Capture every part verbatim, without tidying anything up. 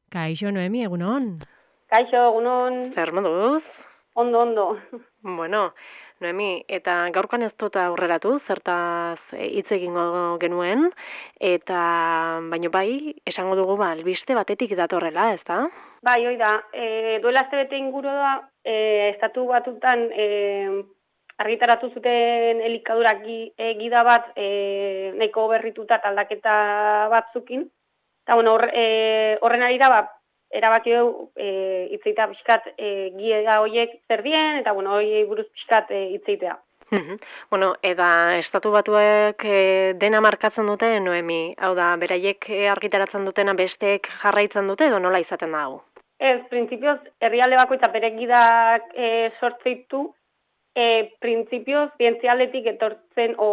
Kaixo, Noemi, egunon. Kaixo, egunon. Zer moduz? Ondo, ondo. Bueno, Noemi, eta gaurkoan ez dut aurreratu, zertaz hitz egingo genuen, eta baino bai, esango dugu ba, albiste batetik datorrela, ez da? Bai, hoi da, e, duela aste bete inguru da, e, estatu batutan e, argitaratu zuten elikadura gi, e, gida bat e, nahiko berrituta aldaketa batzukin, eta bueno, hor, e, horren arira, ba, erabaki dugu e, itzeita pixkat e, gida horiek zer dien, eta bueno, horiei buruz pixkat e, itzeitea. Bueno, eta estatu batuek e, dena markatzen dute, Noemi, hau da, beraiek argitaratzen dutena besteek jarraitzen dute, edo nola izaten da hau? Ez, printzipioz, herrialde bakoitza bere gidak e, sortzeitu, e, printzipioz, zientzialetik etortzen o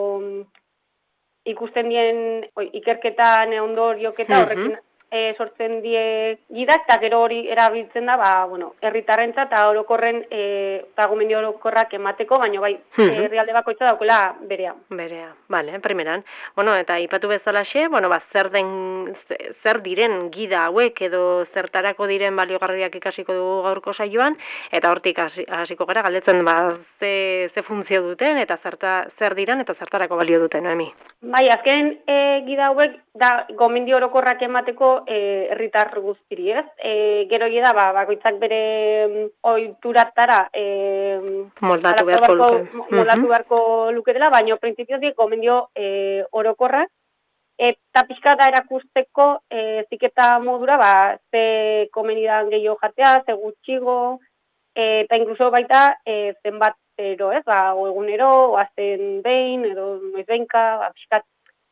ikusten dien o, ikerketan ondorioketa horrekin e, sortzen die gidak, eta gero hori erabiltzen da, ba, bueno, herritarrentza eta orokorren e, gomendio orokorrak emateko, baina bai, herrialde bakoitza daukela berea. Berea, bale, primeran. Bueno, eta ipatu bezalaxe, bueno, ba, zer den, zer diren gida hauek edo zertarako diren baliogarriak ikasiko dugu gaurko saioan, eta hortik hasiko gara galdetzen ba, ze, ze funtzio duten, eta zerta, zer diren eta zertarako balio duten, Noemi? Bai, azken e, gida hauek da gomendio orokorrak emateko herritar e, guztiri, ez? E, gero da, ba, bakoitzak bere ohituratara e, moldatu beharko luke. Moldatu beharko luketela, baina printzipioz dik gomendio e, orokorrak, eta pixka da erakusteko e, ziketa modura, ba, ze komenidan gehiago jatea, ze gutxigo, e, eta inkluso baita e, zenbatero, ez? Ba, o egunero, o azten behin, edo noiz behinka, ba, pixkat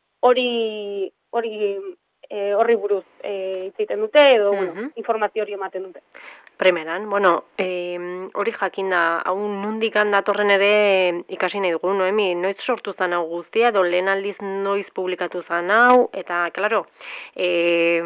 hori hori e, horri buruz e, itzaiten dute, edo uh-huh. bueno, informazio hori ematen dute. Primeran, bueno, e, hori jakinda, hau nondik datorren ere ikasi nahi dugu, Noemi, noiz sortu zen hau guztia, edo lehen aldiz noiz publikatu zen hau, eta, klaro, e,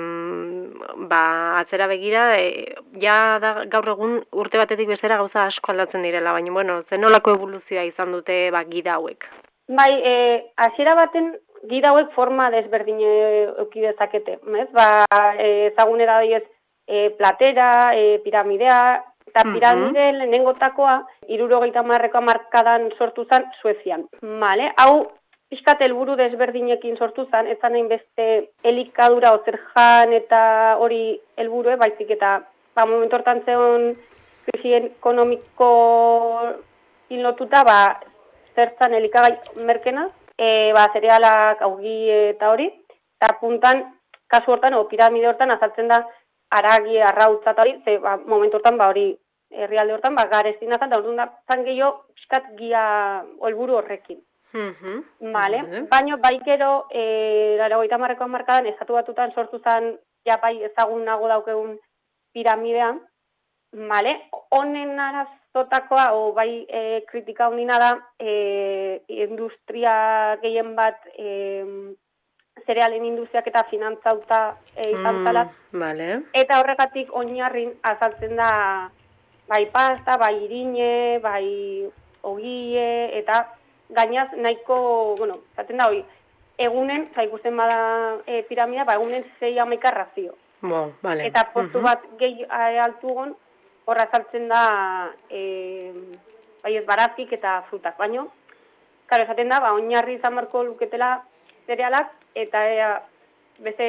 ba, atzera begira, e, ja da, gaur egun urte batetik bestera gauza asko aldatzen direla, baina, bueno, zenolako evoluzioa izan dute ba, gida hauek? Bai, e, hasiera baten gida hauek forma desberdine euki dezakete, ez? Ba, ezagunera daiez e, platera, e, piramidea, eta piramide uh-huh. lehenengotakoa hirurogeita hamarreko hamarkadan sortu zen Suezian. Vale? Hau pixkat helburu desberdinekin sortu zen, ez zanein beste elikadura ozer jan eta hori helburue, baizik eta ba, momentu hortan zeon krisi ekonomiko inlotuta, ba, zertzan elikagai merkena, E, ba, zerealak augi eta hori, eta puntan, kasu hortan, o piramide hortan, azaltzen da, aragi, arrautza eta hori, ze, ba, momentu hortan, ba, hori, herrialde hortan, ba, garezina zan, da, orduan da, zan gehiago, piskat gia olburu horrekin. Uh-huh. Vale? Uh-huh. Baina, baikero, e, larogeita hamarreko hamarkadan, estatu batutan sortu zen, ja, bai, ezagunago daukegun piramidea, vale? Honen araz, zotakoa, o bai e, kritika hundina da, e, industria gehien bat, e, zerealen industriak eta finantzauta e, izan zala. Mm, vale. Eta horregatik oinarrin azaltzen da, bai pasta, bai irine, bai ogie, eta gainaz nahiko, bueno, zaten da hori, egunen, za ikusten bada e, piramida, ba egunen zei hamaika razio. Wow, vale. Eta postu uh-huh. bat gehi altu gon, horra saltzen da e, bai ez barazik eta frutak, baino. Karo, esaten da, ba, oinarri izan barko luketela zerealak, eta e, beste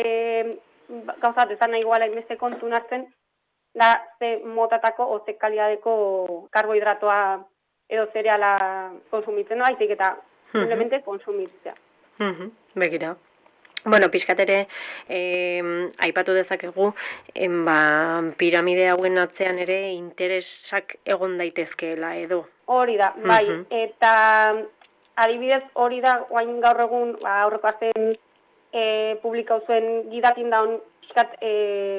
gauzat ezan nahi iguala inbeste kontun hartzen, da ze motatako o ze kalidadeko karbohidratoa edo zereala konsumitzen da, baizik eta uh-huh. simplemente konsumitzea. Uh-huh. Begira. Bueno, pixkat ere, eh, aipatu dezakegu, em, ba, piramide hauen atzean ere interesak egon daitezkeela edo. Hori da, bai, uh-huh. eta adibidez hori da, oain gaur egun, ba, aurreko azten e, publikau zuen gidakin daun pixkat e,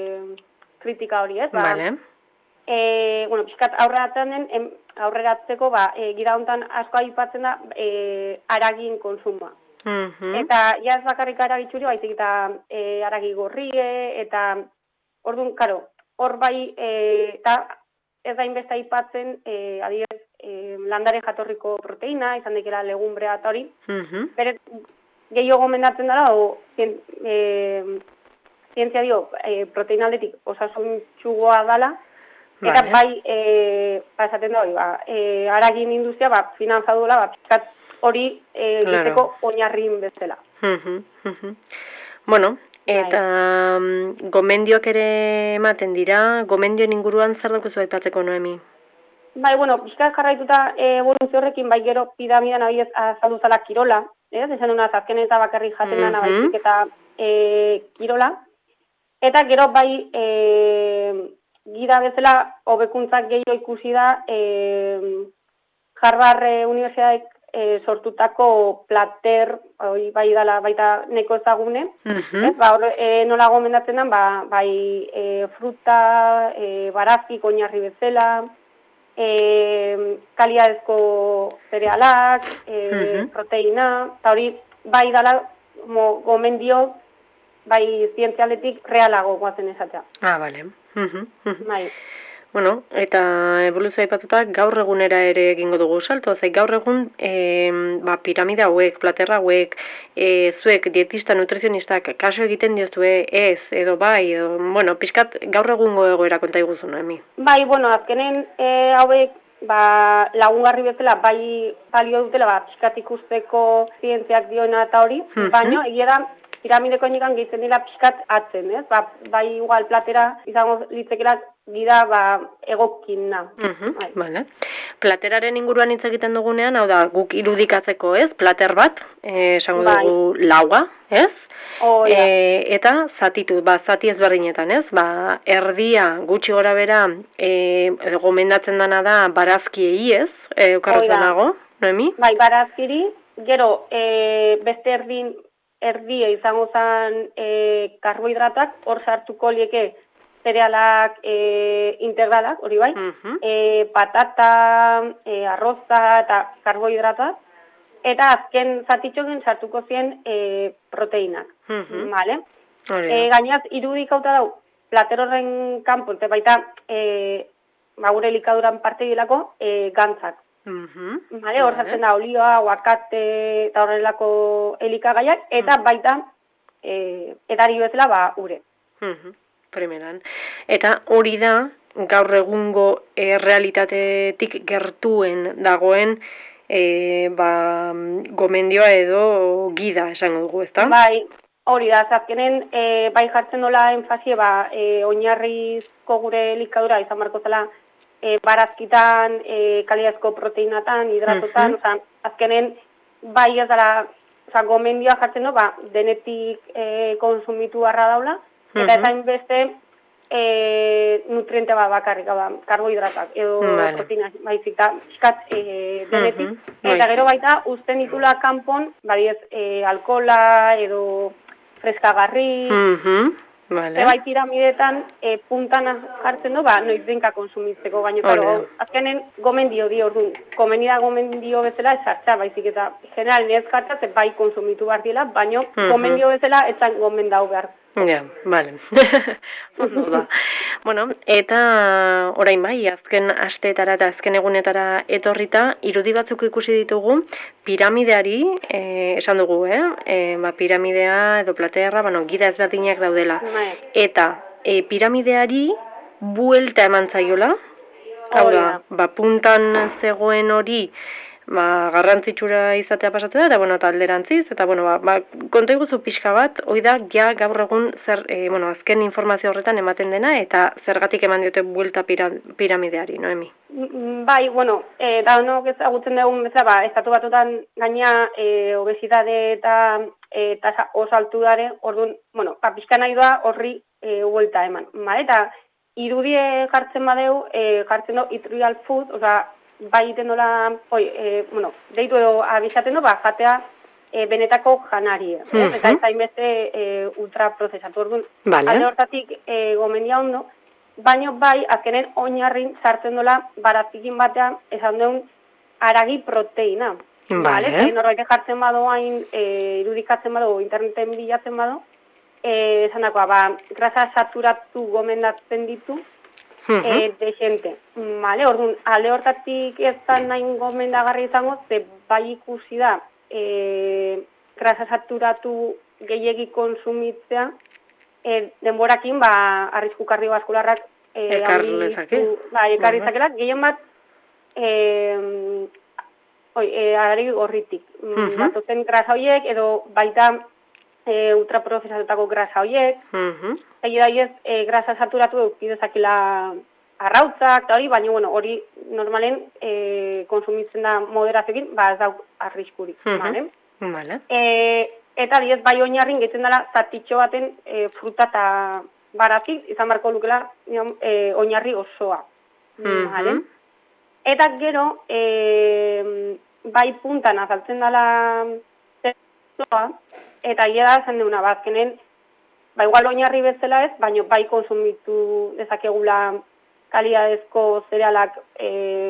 kritika hori, ez? Ba, vale. E, bueno, pixkat aurreratzen den, em, aurreratzeko, ba, e, gida hontan asko aipatzen da, e, aragin konsuma. Uh-huh. Eta jaz bakarrik aragitxuri, baizik eta e, aragi gorrie, eta orduan, karo, hor bai, e, eta ez da inbesta aipatzen, e, adibidez, e, landaren jatorriko proteina, izan dekera legumbrea eta hori, uh-huh. bere gehiago gomendatzen dara, o, e, zientzia dio, e, proteina aldetik osasuntxugoa dala, eta vale. bai, e, ba, esaten da hori, ba, e, haragin industria, ba, finantza duela, ba, pizkat hori e, egiteko claro. oinarrin bezala. Bueno, eta bai. Gomendioak ere ematen dira, gomendioen inguruan zer daukazu aipatzeko, Noemi? Bai, bueno, pizkat jarraituta eboluzio horrekin, bai gero piramidan abiez azaldu zala kirola, ez? Esan duna, azken eta bakarri jaten dana, uh -huh. baizik eta e, kirola. Eta gero bai, e, gida bezala, hobekuntzak gehiago ikusi da, e, Harvard e, Unibertsitateak e, sortutako plater, hori bai dala baita neko ezagune, uh -huh. ez? Ba, hor, e, nola gomendatzen da, ba, bai e, fruta, e, barazki, oinarri bezala, e, kaliadezko zerealak, e, uh-huh. proteina, eta hori bai dala gomendio, bai zientzialetik realago guazen esatea. Ah, bale. Uh-huh. Uh-huh. Bai. Bueno, eta evoluzioa aipatuta gaur egunera ere egingo dugu salto, zai gaur egun e, ba, piramide hauek, platerra hauek, e, zuek dietista, nutrizionistak kaso egiten diozue ez, edo bai, edo, bueno, pixkat gaur egungo egoera konta iguzu, Noemi? Bai, bueno, azkenen e, hauek ba, lagungarri bezala, bai balio dutela, ba, pixkat ikusteko zientziak dioena eta hori, uh-huh. baino, egia da, piramideko enikan gehitzen dira pixkat atzen, ez? Ba, bai igual platera izango litzekerak gida ba, egokina. Uh-huh, vale. Plateraren inguruan hitz egiten dugunean, hau da, guk irudikatzeko, ez? Plater bat, eh, esango bai. dugu laua, ez? Oh, e, eta zatitu, ba, zati ezberdinetan, ez? Ba, erdia gutxi gora bera, e, gomendatzen dana da barazkiei, ez? E, Okarrez banago, Noemi? Bai, barazkiri, gero, e, beste erdin, erdia izango zen e, karbohidratak, hor sartuko lieke zerealak e, integralak, hori bai, uh-huh. e, patata, e, arroza eta karbohidratak, eta azken zatitxokin sartuko zien e, proteinak, uh-huh. vale? E, gainaz, irudik hauta dau, plater horren kanpo, eta baita, e, ba, gure likaduran parte dilako, e, gantzak. Uh-huh. Vale, hor zaten da olioa, aguakate eta horrelako elikagaiak, eta uh-huh. baita e, edari bezala ba ure. Uh-huh. Primeran. Eta hori da gaur egungo e, realitatetik gertuen dagoen e, ba, gomendioa edo gida esango dugu, ezta? Bai, hori da, azkenen e, bai jartzen dola enfasie ba, e, oinarrizko gure elikadura izan marko zela E, barazkitan, e, kaliazko proteinatan, hidratotan, uh-huh. oza, azkenen bai ez dara, oza, gomendioa jartzen du, ba, denetik e, konsumitu barra daula, uh-huh. eta ezain beste e, nutriente bat bakarrik, ba, karbohidratak, edo vale. proteina baizik, da, eskat e, denetik, uh-huh. eta gero baita, usten ditula kanpon, badiez, e, alkola, edo freskagarri, uh-huh. Vale. Zebai piramidetan e, puntan jartzen du, ba, noiz dinka konsumitzeko, baina, claro, azkenen gomendio di, orduan, komeni da gomendio bezala esartza, baizik eta general nez jartza, ze bai konsumitu behar dila, baina uh-huh. gomendio bezala etzan gomendau behar. Ja, vale. Bueno, eta orain bai, azken asteetara eta azken egunetara etorrita, irudi batzuk ikusi ditugu, piramideari, eh, esan dugu, eh? E, ba, piramidea edo platerra, bueno, gida ezberdinak daudela. Eta e, piramideari buelta eman zaiola, hau da, ba, puntan zegoen hori, ba, garrantzitsura izatea pasatzen da, eta, bueno, eta alderantziz, eta, bueno, ba, ba konta iguzu pixka bat, hoi da, ja, gaur egun, zer, e, bueno, azken informazio horretan ematen dena, eta zergatik eman diote buelta pira, piramideari, Noemi? Bai, bueno, e, da, no, ezagutzen dugun, bezala, ba, estatu batutan gaina, e, obesitate eta e, tasa oso altu dare, orduan, bueno, ba, pixka nahi da horri e, buelta eman, ba, eta irudie jartzen badeu, e, jartzen du, eat real food, oza, bai iten dola, oi, e, bueno, deitu edo abizaten du, ba, jatea e, benetako janari, eh? uh-huh. eta ez hainbeste e, ultraprozesatu, orduan, vale. alde hortatik e, gomendia ondo, baino bai, azkenen oinarrin sartzen dola barazkikin batean, esan duen haragi proteina. Vale. Vale? Norbait jartzen bado hain, e, irudikatzen bado, interneten bilatzen bado, e, esan dakoa, ba, grasa saturatu gomendatzen ditu, Uh-huh. E, dexente. Vale, orduan, alde hortatik ez da nahi gomendagarri izango, ze bai ikusi da e, grasa saturatu gehiegi konsumitzea, e, denborakin, ba, arrisku kardiobaskularrak e, ekar lezake. Ba, ekar lezakela, gehien bat, e, oi, e, ari gorritik. Uh-huh. Batoten grasa horiek, edo baita e, ultraprozesatutako grasa horiek, uh-huh. egi da hiez, e, grasa saturatu eukidezakela arrautzak, eta hori, baina, bueno, hori normalen e, konsumitzen da moderazioekin, ba, ez dauk arriskurik, uh-huh. bale? Vale. E, eta diez, bai oinarrin gehitzen dela zatitxo baten e, fruta eta barazik, izan barko lukela e, oinarri osoa, uh-huh. bale? Eta gero, e, bai puntan azaltzen dela zezoa, eta gira da zen deuna, bazkenen, ba igual oinarri bezala ez, baina bai konsumitu dezakegula kalidadezko zerealak e,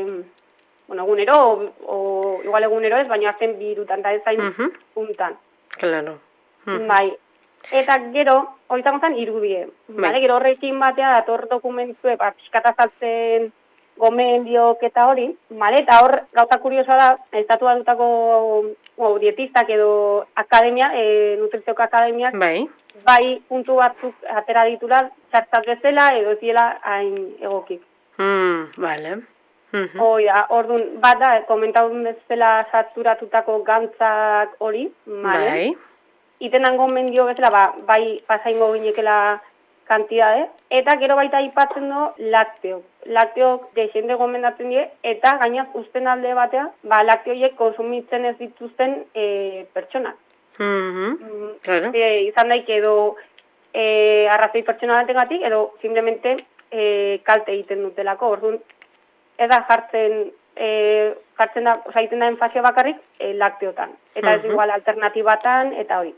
bueno, egunero, o, o igual egunero ez, baina azten birutan, eta ez zain uh-huh. puntan. Claro. Uh-huh. Bai. Eta gero, hori zango irudie. Bai. Vale, gero horrekin batea dator dokumentue, ba, pixkat azaltzen gomendiok eta hori, vale? Eta hor, gauza kuriosoa da, estatu batutako o, dietistak edo akademia, e, nutrizioko akademiak, bai. bai puntu batzuk atera ditula, txartzat bezala edo ez diela hain egokik. Mm, vale. Uh-huh. Hoi da, orduan, bat da, komentaun bezala saturatutako gantzak hori, vale? Bai. Itenan gomendio bezala, ba, bai pasaingo ginekela kantidade, eta gero baita aipatzen du lakteok. Lakteok deixende gomendatzen die, eta gainaz usten alde batea, ba, lakteoiek konsumitzen ez dituzten e, pertsonak. Uh-huh. Mm, claro. e, izan daik edo e, arrazoi pertsonalatengatik, edo simplemente e, kalte egiten dutelako. Orduan, ez da jartzen, e, jartzen da, oza, egiten da enfazio bakarrik e, lakteotan. Eta uh-huh. ez igual alternatibatan, eta hori.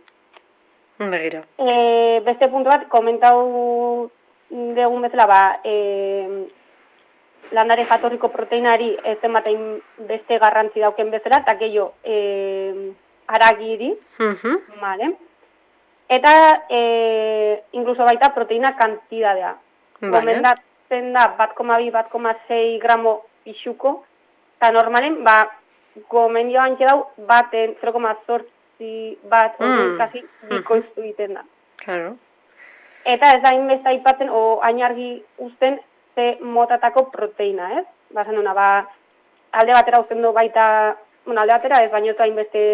Begira. E, beste puntu bat, komentau degun bezala, ba, e, landare jatorriko proteinari ez ematein beste garrantzi dauken bezala, eta gehiago e, aragiri, uh-huh. vale? Eta e, incluso baita proteina kantidadea. Vale. Gomendatzen da bat koma bi, bat koma sei gramo pixuko, eta normalen, ba, gomendio hantxe dau, baten zero koma zortzi bat, mm. orduan, kasi, bikoiztu egiten da. Claro. Eta ez da inbesta aipatzen, o ainargi uzten, ze motatako proteina, ez? Bazen hona, ba, alde batera uzten du baita, bueno, alde batera ez, baino eta inbeste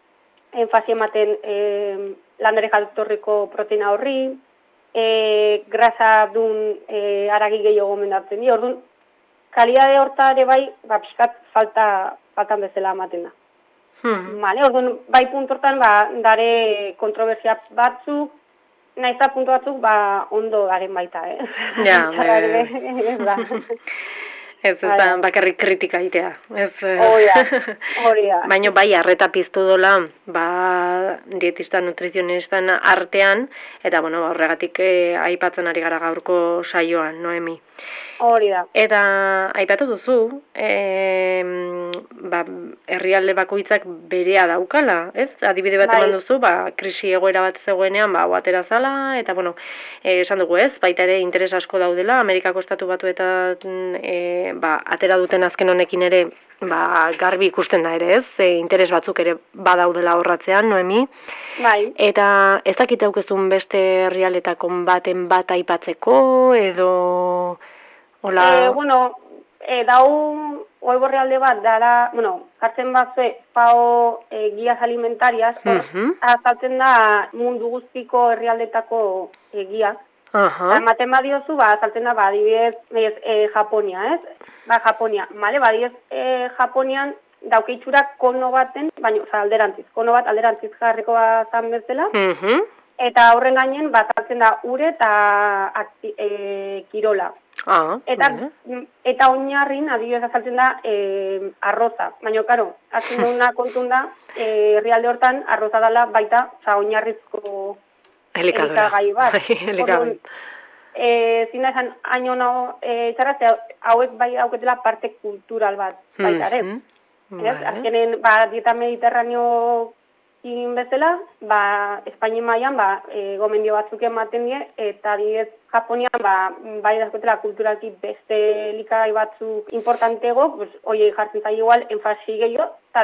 enfasi ematen e, landare jatorriko proteina horri, e, grasa dun e, aragi gehiago gomendatzen di, orduan, kalidade horta ere bai, ba, pixkat falta, faltan bezala ematen da. Hmm. Vale, orduan, bai puntu hortan, ba, dare kontrobersia batzuk, nahiz da puntu batzuk, ba, ondo garen baita, eh? Ja, bai. Ez, ez da, bakarrik kritika itea. Hori da, hori da. Baina bai, arreta piztu dola, ba, dietista, nutrizionistan artean, eta, bueno, horregatik eh, aipatzen ari gara gaurko saioan, Noemi. Hori da. Eta aipatu duzu, e, ba, herrialde bakoitzak berea daukala, ez? Adibide bat eman duzu, ba, krisi egoera bat zegoenean, ba, atera zala, eta, bueno, e, esan dugu ez, baita ere interes asko daudela, Amerikako estatu batuetan e, ba, atera duten azken honekin ere, ba, garbi ikusten da ere ez, e, interes batzuk ere badaudela horratzean, Noemi? Bai. Eta ez dakit aukezun beste herrialdetako baten bat aipatzeko, edo... Hola. Eh, bueno, eh, dau web orrialde bat dara, bueno, jartzen batzue FAO eh, guías alimentarias, hor, uh-huh. azaltzen da mundu guztiko herrialdetako eh, guía. Uh-huh. Ematen badiozu, ba, azaltzen da, ba, adibidez, eh, Japonia, ez? Ba, Japonia, male, ba, adibidez, eh, Japonian daukeitxura kono baten, baina, oza, alderantziz, kono bat alderantziz jarriko bat zan bezala, uh-huh. eta horren gainen, ba, azaltzen da ure eta akti, eh, kirola. Ah, eta, vale. Eta oinarrin, adibidez azaltzen da, e, arroza. Baina, karo, azten duguna kontun da, herrialde hortan, arroza dela baita, oza, oinarrizko elikagai bat. Elikagai. E, Zina esan, haino nago, e, txarra, hauek bai dauketela parte kultural bat, baita, ere? Mm-hmm. Vale. Azkenen, ba, dieta mediterraneo in bezala, ba, Espainien mailan, ba, e, gomendio batzuk ematen die, eta adibidez Japonian, ba, bai dazkotela kulturalki beste elikagai batzuk importantego, pues, oie jartzen zai igual, enfasi gehiago, eta adibidez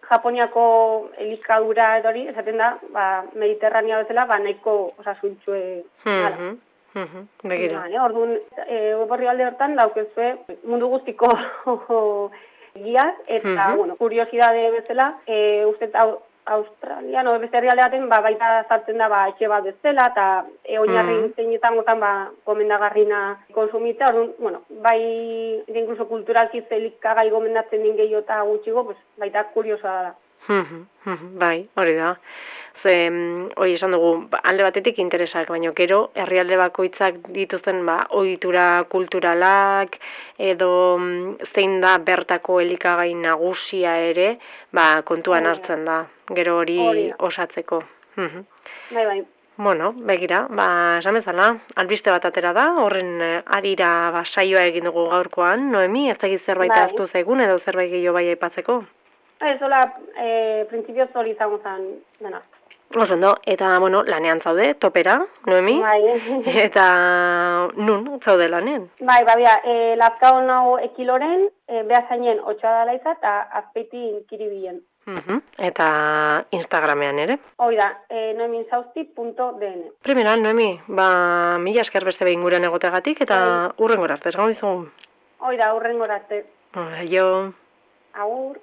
Japoniako elikadura edo hori, esaten da, ba, mediterranea bezala, ba, nahiko osasuntxue dala. Mhm. Mhm. Begira. Vale, orduan, e, web orrialde hortan daukezue mundu guztiko guiak, eta, Mhm. bueno, kuriosidade bezala, e, uste hau, Australian, o beste herrialde baten, ba, baita sartzen da, ba, etxe bat bezala, eta e, oinarri Mhm. zeinetan gotan, ba, gomendagarrina konsumitza, orduan, bueno, bai, incluso kulturalki zelikagai gomendatzen din gehiago eta gutxigo, pues, baita kuriosoa da. Mhm, mhm, bai, hori da. Ze, mm, hori esan dugu, ba, alde batetik interesak, baina gero herrialde bakoitzak dituzten ba, ohitura kulturalak edo mm, zein da bertako elikagai nagusia ere, ba, kontuan Hori da. hartzen da, gero Hori hori da. osatzeko. Mhm. Bai, bai. Bueno, begira, ba, esan bezala, albiste bat atera da, horren eh, harira ba, saioa egin dugu gaurkoan, Noemi, ez dakit zerbait Bai. ahaztu zaigun edo zerbait gehiago bai aipatzeko? Ez, hola, e, printzipioz hori izango zen, dena. Oso ondo, eta, bueno, lanean zaude, topera, Noemi? Bai. Eta nun zaude lanean? Bai, babia, e, lazkao nau ekiloren, e, beha zainen otxoa dala izan, eta azpeiti kiribilen. Mhm. Eta Instagramean ere? Hoi da, e, noeminsausti punto d n. Primera, Noemi, ba, mila esker beste behin gurean egotegatik, eta hurrengora arte, esan dizugu. Hoi da, hurrengora arte. Aio. Agur.